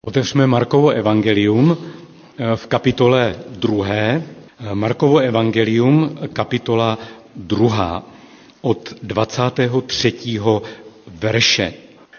Otevřme Markovo evangelium v kapitole 2. Markovo evangelium, kapitola 2. od 23. verše.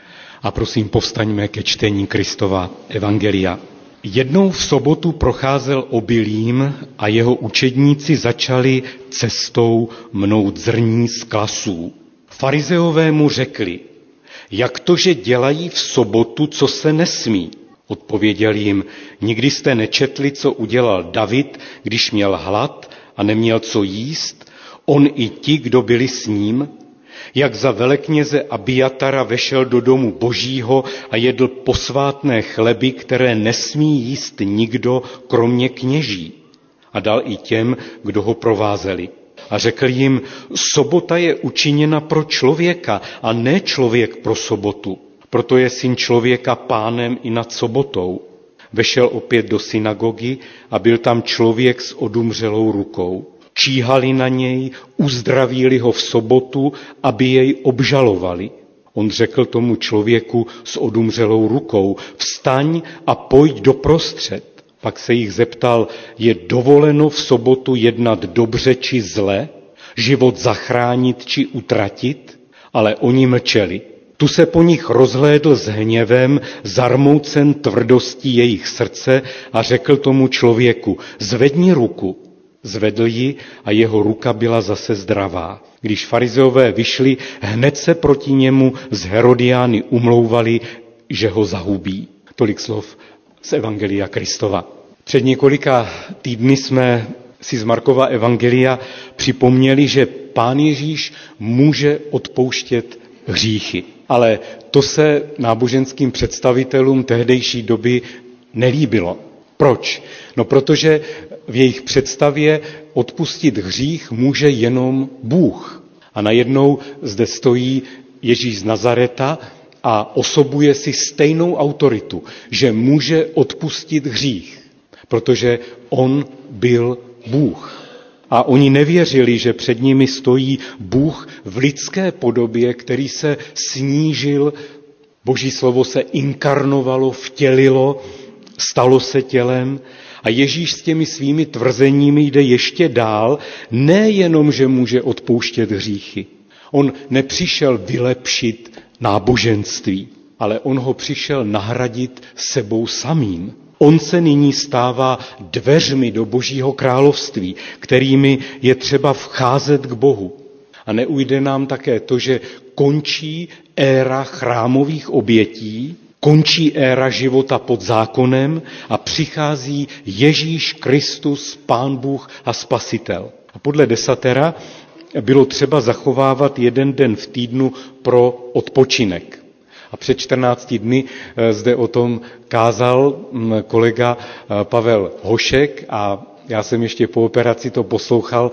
A prosím, povstaňme ke čtení Kristova evangelia. Jednou v sobotu procházel obilím a jeho učedníci začali cestou mnout zrní z klasů. Farizeové mu řekli: jak to, že dělají v sobotu, co se nesmí? Odpověděl jim: nikdy jste nečetli, co udělal David, když měl hlad a neměl co jíst, on i ti, kdo byli s ním? Jak za velekněze Abijatara vešel do domu Božího a jedl posvátné chleby, které nesmí jíst nikdo, kromě kněží. A dal i těm, kdo ho provázeli. A řekl jim: sobota je učiněna pro člověka a ne člověk pro sobotu. Proto je Syn člověka pánem i nad sobotou. Vešel opět do synagogy a byl tam člověk s odumřelou rukou. Číhali na něj, uzdravíli ho v sobotu, aby jej obžalovali. On řekl tomu člověku s odumřelou rukou: vstaň a pojď doprostřed. Pak se jich zeptal: je dovoleno v sobotu jednat dobře či zle, život zachránit či utratit? Ale oni mlčeli. Tu se po nich rozhlédl s hněvem, zarmoucen tvrdostí jejich srdce, a řekl tomu člověku: zvedni ruku. Zvedl ji a jeho ruka byla zase zdravá. Když farizeové vyšli, hned se proti němu z Herodiány umlouvali, že ho zahubí. Tolik slov z evangelia Kristova. Před několika týdny jsme si z Markova evangelia připomněli, že Pán Ježíš může odpouštět hříchy. Ale to se náboženským představitelům tehdejší doby nelíbilo. Proč? No protože v jejich představě odpustit hřích může jenom Bůh. A najednou zde stojí Ježíš z Nazareta a osobuje si stejnou autoritu, že může odpustit hřích, protože on byl Bůh. A oni nevěřili, že před nimi stojí Bůh v lidské podobě, který se snížil, Boží slovo se inkarnovalo, vtělilo, stalo se tělem. A Ježíš s těmi svými tvrzeními jde ještě dál, nejenom, že může odpouštět hříchy. On nepřišel vylepšit náboženství, ale on ho přišel nahradit sebou samým. On se nyní stává dveřmi do Božího království, kterými je třeba vcházet k Bohu. A neujde nám také to, že končí éra chrámových obětí, končí éra života pod zákonem a přichází Ježíš Kristus, Pán Bůh a Spasitel. A podle desatera bylo třeba zachovávat jeden den v týdnu pro odpočinek. A před 14 dny zde o tom kázal kolega Pavel Hošek a já jsem ještě po operaci to poslouchal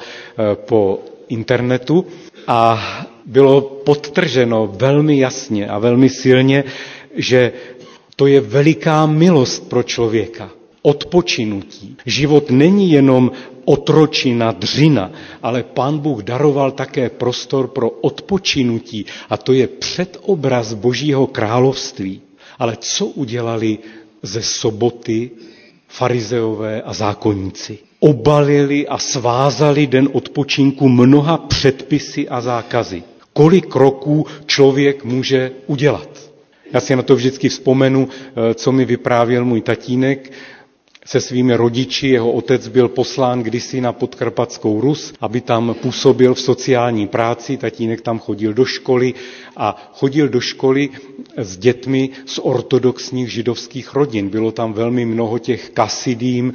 po internetu a bylo podtrženo velmi jasně a velmi silně, že to je veliká milost pro člověka. Odpočinutí. Život není jenom otročina, dřina, ale Pán Bůh daroval také prostor pro odpočinutí a to je předobraz Božího království. Ale co udělali ze soboty farizeové a zákonníci? Obalili a svázali den odpočinku mnoha předpisy a zákazy. Kolik kroků člověk může udělat? Já si na to vždycky vzpomenu, co mi vyprávěl můj tatínek se svými rodiči. Jeho otec byl poslán kdysi na Podkarpatskou Rus, aby tam působil v sociální práci. Tatínek tam chodil do školy a chodil do školy s dětmi z ortodoxních židovských rodin. Bylo tam velmi mnoho těch kasidím,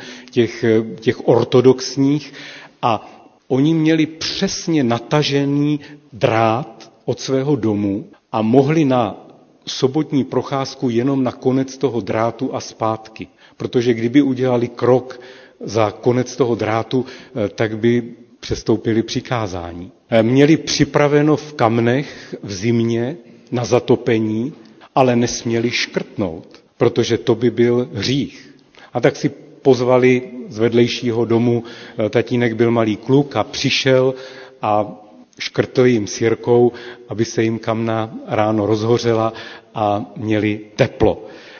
těch ortodoxních a oni měli přesně natažený drát od svého domu a mohli na sobotní procházku jenom na konec toho drátu a zpátky. Protože kdyby udělali krok za konec toho drátu, tak by přestoupili přikázání. Měli připraveno v kamnech v zimě na zatopení, ale nesměli škrtnout, protože to by byl hřích. A tak si pozvali z vedlejšího domu, tatínek byl malý kluk a přišel a škrtl jim sirkou, aby se jim kamna ráno rozhořela a měli teplo.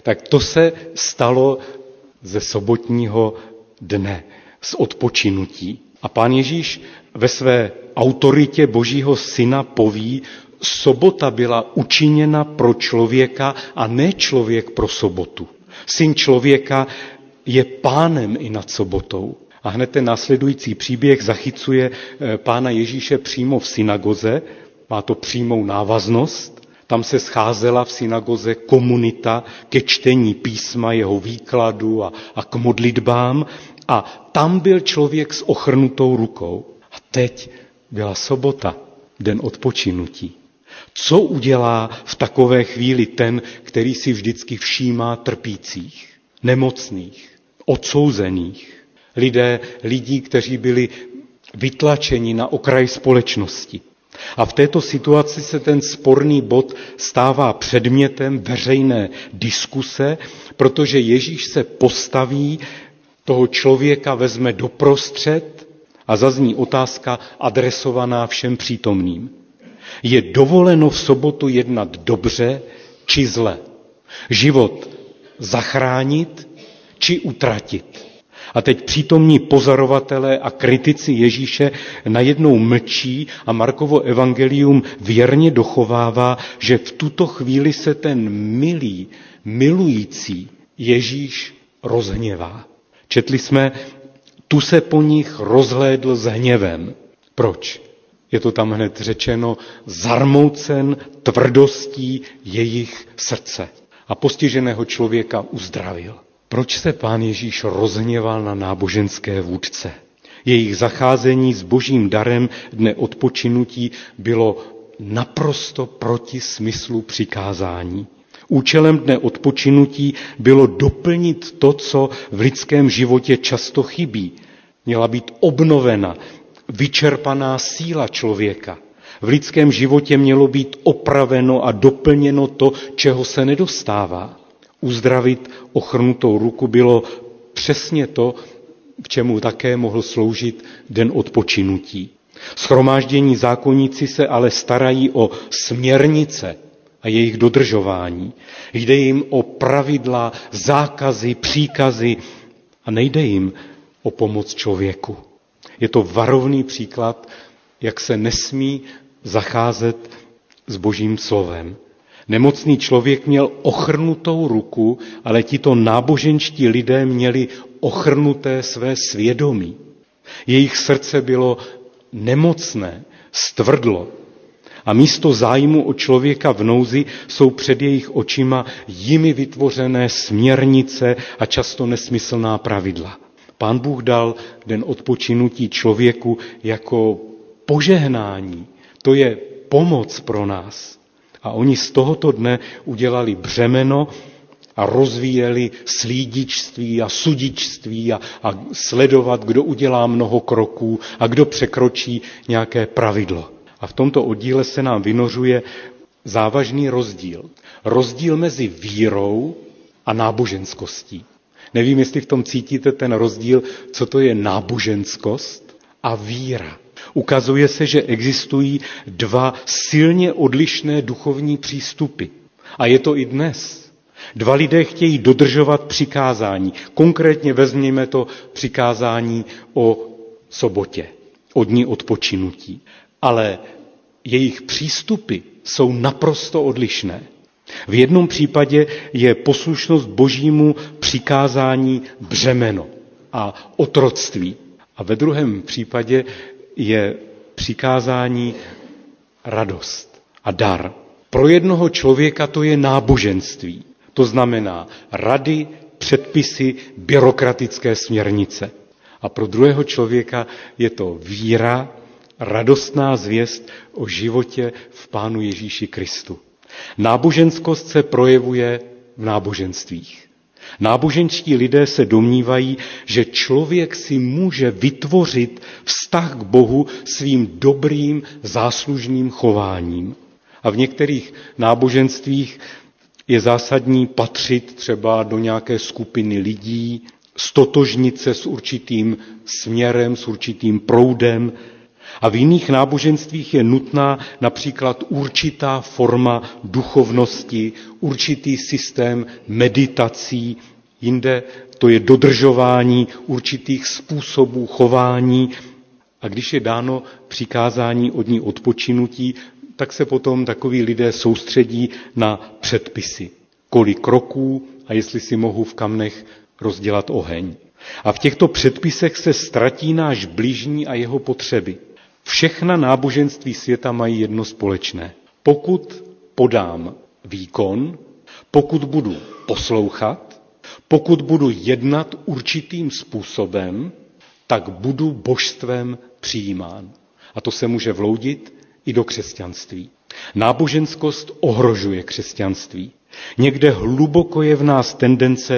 Tak to se stalo ze sobotního dne, z odpočinutí. A Pán Ježíš ve své autoritě Božího Syna poví, sobota byla učiněna pro člověka a ne člověk pro sobotu. Syn člověka je pánem i nad sobotou. A hned ten následující příběh zachycuje Pána Ježíše přímo v synagoze, má to přímou návaznost. Tam se scházela v synagoze komunita ke čtení písma, jeho výkladu a k modlitbám. A tam byl člověk s ochrnutou rukou. A teď byla sobota, den odpočinutí. Co udělá v takové chvíli ten, který si vždycky všímá trpících, nemocných, odsouzených, lidí, kteří byli vytlačeni na okraj společnosti. A v této situaci se ten sporný bod stává předmětem veřejné diskuse, protože Ježíš se postaví, toho člověka vezme doprostřed a zazní otázka adresovaná všem přítomným. Je dovoleno v sobotu jednat dobře či zle? Život zachránit či utratit? A teď přítomní pozorovatelé a kritici Ježíše najednou mlčí a Markovo evangelium věrně dochovává, že v tuto chvíli se ten milující Ježíš rozhněvá. Četli jsme, tu se po nich rozhlédl s hněvem. Proč? Je to tam hned řečeno, zarmoucen tvrdostí jejich srdce. A postiženého člověka uzdravil. Proč se Pán Ježíš rozhněval na náboženské vůdce? Jejich zacházení s Božím darem dne odpočinutí bylo naprosto proti smyslu přikázání. Účelem dne odpočinutí bylo doplnit to, co v lidském životě často chybí. Měla být obnovena, vyčerpaná síla člověka. V lidském životě mělo být opraveno a doplněno to, čeho se nedostává. Uzdravit ochrnutou ruku bylo přesně to, k čemu také mohl sloužit den odpočinutí. Shromáždění zákonníci se ale starají o směrnice a jejich dodržování. Jde jim o pravidla, zákazy, příkazy a nejde jim o pomoc člověku. Je to varovný příklad, jak se nesmí zacházet s Božím slovem. Nemocný člověk měl ochrnutou ruku, ale tito náboženští lidé měli ochrnuté své svědomí. Jejich srdce bylo nemocné, stvrdlo. A místo zájmu o člověka v nouzi jsou před jejich očima jimi vytvořené směrnice a často nesmyslná pravidla. Pán Bůh dal den odpočinutí člověku jako požehnání. To je pomoc pro nás. A oni z tohoto dne udělali břemeno a rozvíjeli slídičství a sudičství a sledovat, kdo udělá mnoho kroků a kdo překročí nějaké pravidlo. A v tomto oddíle se nám vynořuje závažný rozdíl. Rozdíl mezi vírou a náboženskostí. Nevím, jestli v tom cítíte ten rozdíl, co to je náboženskost a víra. Ukazuje se, že existují dva silně odlišné duchovní přístupy. A je to i dnes. Dva lidé chtějí dodržovat přikázání. Konkrétně vezměme to přikázání o sobotě, o dni odpočinutí. Ale jejich přístupy jsou naprosto odlišné. V jednom případě je poslušnost Božímu přikázání břemeno a otroctví. A ve druhém případě je přikázání radost a dar. Pro jednoho člověka to je náboženství. To znamená rady, předpisy, byrokratické směrnice. A pro druhého člověka je to víra, radostná zvěst o životě v Pánu Ježíši Kristu. Náboženskost se projevuje v náboženstvích. Náboženští lidé se domnívají, že člověk si může vytvořit vztah k Bohu svým dobrým, záslužným chováním. A v některých náboženstvích je zásadní patřit třeba do nějaké skupiny lidí, stotožnit se s určitým směrem, s určitým proudem. A v jiných náboženstvích je nutná například určitá forma duchovnosti, určitý systém meditací, jinde to je dodržování určitých způsobů chování. A když je dáno přikázání o dní odpočinutí, tak se potom takoví lidé soustředí na předpisy. Kolik kroků a jestli si mohu v kamnech rozdělat oheň. A v těchto předpisech se ztratí náš bližní a jeho potřeby. Všechna náboženství světa mají jedno společné. Pokud podám výkon, pokud budu poslouchat, pokud budu jednat určitým způsobem, tak budu božstvem přijímán. A to se může vloudit i do křesťanství. Náboženskost ohrožuje křesťanství. Někde hluboko je v nás tendence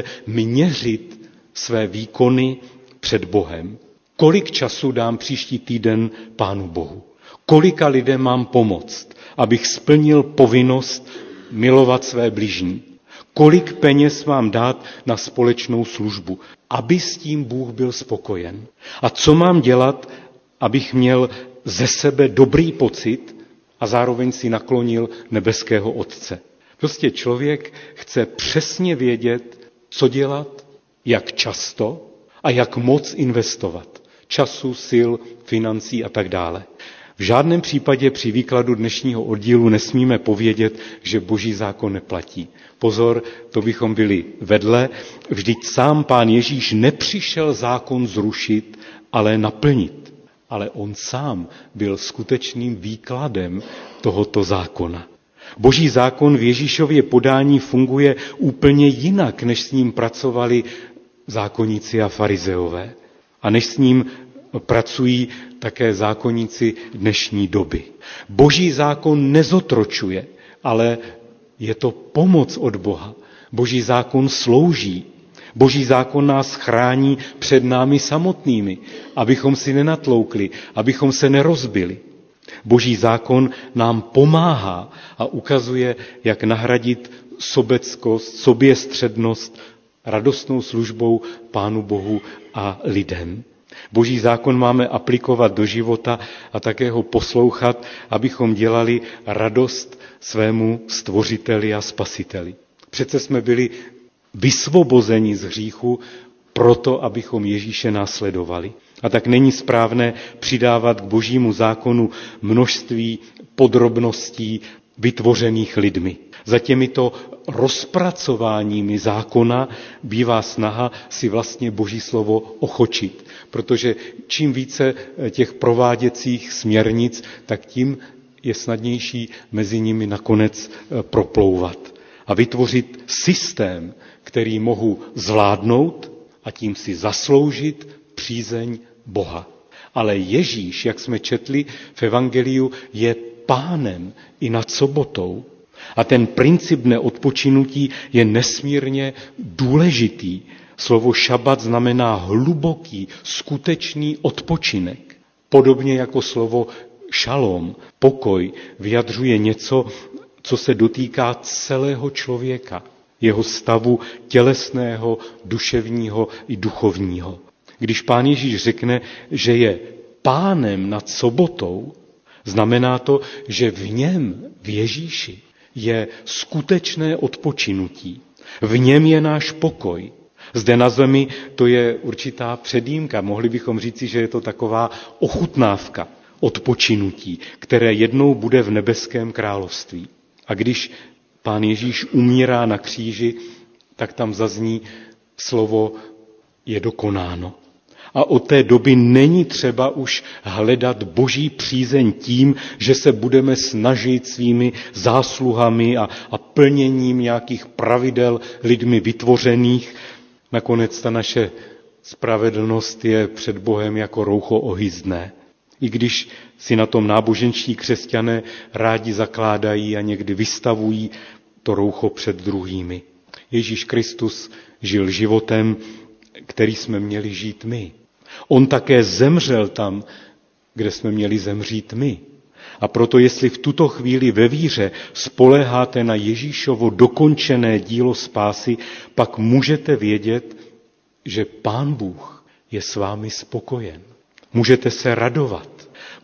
měřit své výkony před Bohem. Kolik času dám příští týden Pánu Bohu? Kolika lidem mám pomoct, abych splnil povinnost milovat své bližní? Kolik peněz mám dát na společnou službu, aby s tím Bůh byl spokojen? A co mám dělat, abych měl ze sebe dobrý pocit a zároveň si naklonil nebeského Otce? Prostě člověk chce přesně vědět, co dělat, jak často a jak moc investovat. Času, sil, financí a tak dále. V žádném případě při výkladu dnešního oddílu nesmíme povědět, že Boží zákon neplatí. Pozor, to bychom byli vedle. Vždyť sám Pán Ježíš nepřišel zákon zrušit, ale naplnit. Ale on sám byl skutečným výkladem tohoto zákona. Boží zákon v Ježíšově podání funguje úplně jinak, než s ním pracovali zákonníci a farizeové. A než s ním pracují také zákonníci dnešní doby. Boží zákon nezotročuje, ale je to pomoc od Boha. Boží zákon slouží. Boží zákon nás chrání před námi samotnými, abychom si nenatloukli, abychom se nerozbili. Boží zákon nám pomáhá a ukazuje, jak nahradit sobeckost, soběstřednost radostnou službou Pánu Bohu a lidem. Boží zákon máme aplikovat do života a také ho poslouchat, abychom dělali radost svému stvořiteli a spasiteli. Přece jsme byli vysvobozeni z hříchu proto, abychom Ježíše následovali. A tak není správné přidávat k Božímu zákonu množství podrobností vytvořených lidmi. Za těmito rozpracováními zákona bývá snaha si vlastně Boží slovo ochočit, protože čím více těch prováděcích směrnic, tak tím je snadnější mezi nimi nakonec proplouvat a vytvořit systém, který mohu zvládnout a tím si zasloužit přízeň Boha. Ale Ježíš, jak jsme četli v evangeliu, je pánem i nad sobotou. A ten princip neodpočinutí je nesmírně důležitý. Slovo šabat znamená hluboký, skutečný odpočinek. Podobně jako slovo šalom, pokoj, vyjadřuje něco, co se dotýká celého člověka, jeho stavu tělesného, duševního i duchovního. Když Pán Ježíš řekne, že je pánem nad sobotou, znamená to, že v něm, v Ježíši, je skutečné odpočinutí. V něm je náš pokoj. Zde na zemi to je určitá předjímka. Mohli bychom říci, že je to taková ochutnávka odpočinutí, které jednou bude v nebeském království. A když Pán Ježíš umírá na kříži, tak tam zazní slovo je dokonáno. A od té doby není třeba už hledat Boží přízeň tím, že se budeme snažit svými zásluhami a plněním nějakých pravidel lidmi vytvořených. Nakonec ta naše spravedlnost je před Bohem jako roucho ohyzdné. I když si na tom náboženští křesťané rádi zakládají a někdy vystavují to roucho před druhými. Ježíš Kristus žil životem, který jsme měli žít my. On také zemřel tam, kde jsme měli zemřít my. A proto, jestli v tuto chvíli ve víře spoléháte na Ježíšovo dokončené dílo spásy, pak můžete vědět, že Pán Bůh je s vámi spokojen. Můžete se radovat,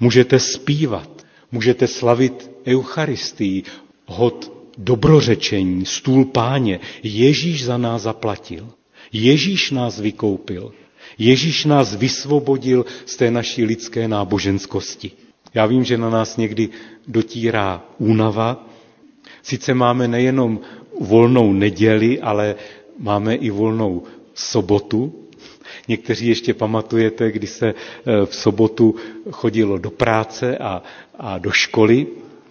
můžete zpívat, můžete slavit Eucharistii, hod dobrořečení, stůl Páně. Ježíš za nás zaplatil. Ježíš nás vykoupil. Ježíš nás vysvobodil z té naší lidské náboženskosti. Já vím, že na nás někdy dotírá únava. Sice máme nejenom volnou neděli, ale máme i volnou sobotu. Někteří ještě pamatujete, kdy se v sobotu chodilo do práce a do školy.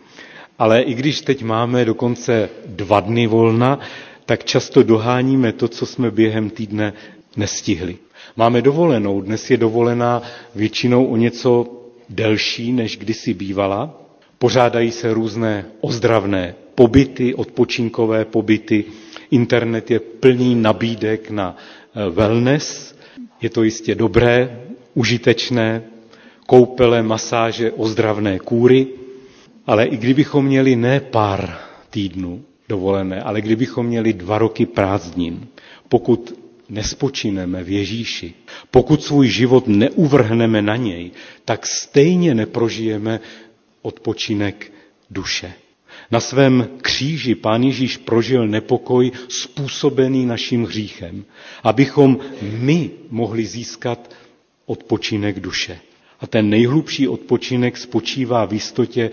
Ale i když teď máme dokonce 2 dny volna, tak často doháníme to, co jsme během týdne nestihli. Máme dovolenou, dnes je dovolená většinou o něco delší, než kdysi bývala. Pořádají se různé ozdravné pobyty, odpočinkové pobyty. Internet je plný nabídek na wellness. Je to jistě dobré, užitečné, koupele, masáže, ozdravné kúry. Ale i kdybychom měli ne pár týdnů dovolené, ale kdybychom měli 2 roky prázdnin, pokud nespočineme v Ježíši, pokud svůj život neuvrhneme na něj, tak stejně neprožijeme odpočinek duše. Na svém kříži Pán Ježíš prožil nepokoj způsobený naším hříchem, abychom my mohli získat odpočinek duše. A ten nejhlubší odpočinek spočívá v jistotě: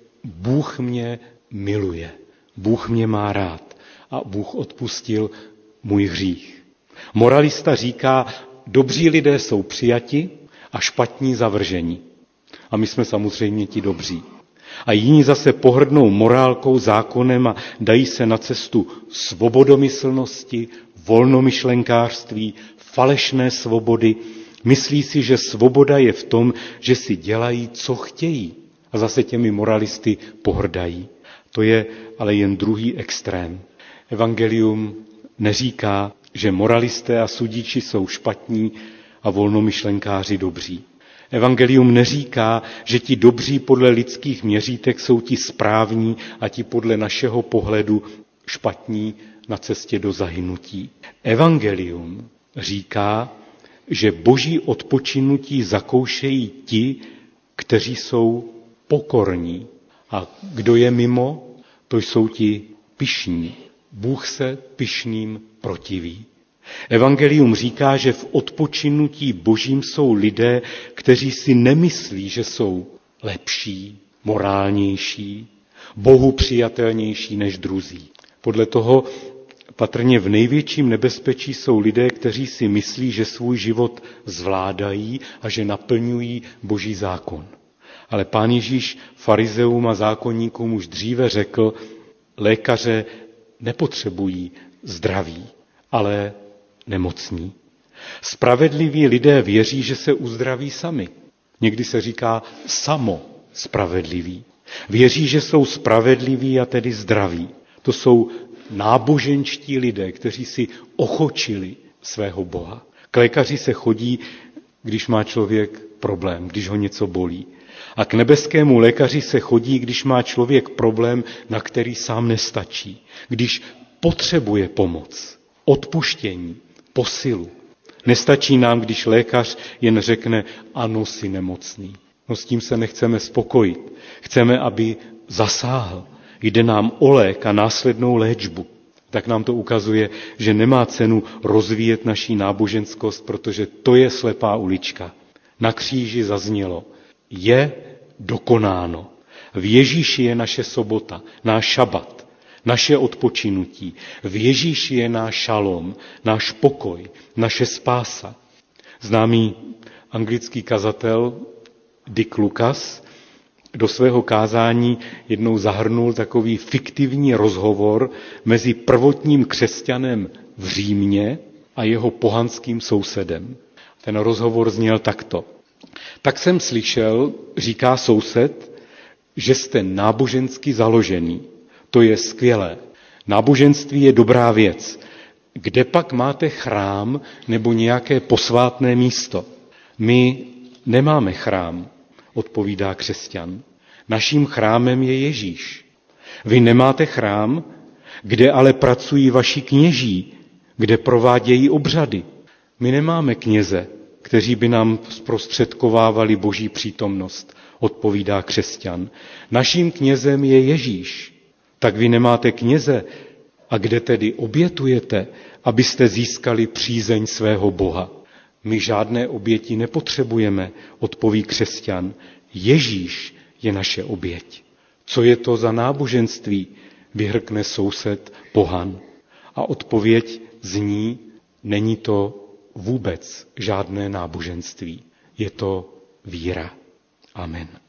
Bůh mě miluje, Bůh mě má rád a Bůh odpustil můj hřích. Moralista říká, dobří lidé jsou přijati a špatní zavržení. A my jsme samozřejmě ti dobří. A jiní zase pohrdnou morálkou, zákonem a dají se na cestu svobodomyslnosti, volnomyšlenkářství, falešné svobody. Myslí si, že svoboda je v tom, že si dělají, co chtějí. A zase těmi moralisty pohrdají. To je ale jen druhý extrém. Evangelium neříká, že moralisté a sudiči jsou špatní a volnomyšlenkáři dobří. Evangelium neříká, že ti dobří podle lidských měřítek jsou ti správní a ti podle našeho pohledu špatní na cestě do zahynutí. Evangelium říká, že boží odpočinutí zakoušejí ti, kteří jsou pokorní. A kdo je mimo, to jsou ti pyšní. Bůh se pyšným protiví. Evangelium říká, že v odpočinutí božím jsou lidé, kteří si nemyslí, že jsou lepší, morálnější, Bohu přijatelnější než druzí. Podle toho patrně v největším nebezpečí jsou lidé, kteří si myslí, že svůj život zvládají a že naplňují boží zákon. Ale Pán Ježíš farizeům a zákonníkům už dříve řekl, lékaře nepotřebují zdraví, ale nemocní. Spravedliví lidé věří, že se uzdraví sami. Někdy se říká samospravedliví. Věří, že jsou spravedliví a tedy zdraví. To jsou náboženští lidé, kteří si ochočili svého Boha. K lékaři se chodí, když má člověk problém, když ho něco bolí. A k nebeskému lékaři se chodí, když má člověk problém, na který sám nestačí. Když potřebuje pomoc, odpuštění, posilu. Nestačí nám, když lékař jen řekne, ano, jsi nemocný. No s tím se nechceme spokojit. Chceme, aby zasáhl. Jde nám o lék a následnou léčbu. Tak nám to ukazuje, že nemá cenu rozvíjet naší náboženskost, protože to je slepá ulička. Na kříži zaznělo, je dokonáno. V Ježíši je naše sobota, náš šabat, naše odpočinutí. V Ježíši je náš šalom, náš pokoj, naše spása. Známý anglický kazatel Dick Lucas do svého kázání jednou zahrnul takový fiktivní rozhovor mezi prvotním křesťanem v Římě a jeho pohanským sousedem. Ten rozhovor zněl takto. Tak jsem slyšel, říká soused, že jste nábožensky založený. To je skvělé. Náboženství je dobrá věc. Kde pak máte chrám nebo nějaké posvátné místo? My nemáme chrám, odpovídá křesťan. Naším chrámem je Ježíš. Vy nemáte chrám, kde ale pracují vaši kněží, kde provádějí obřady. My nemáme kněze, kteří by nám zprostředkovávali boží přítomnost. odpovídá křesťan. Naším knězem je Ježíš. Tak vy nemáte kněze, a kde tedy obětujete, abyste získali přízeň svého Boha? My žádné oběti nepotřebujeme, odpoví křesťan. Ježíš je naše oběť. Co je to za náboženství? Vyhrkne soused pohan. A odpověď zní, není to vůbec žádné náboženství. Je to víra. Amen.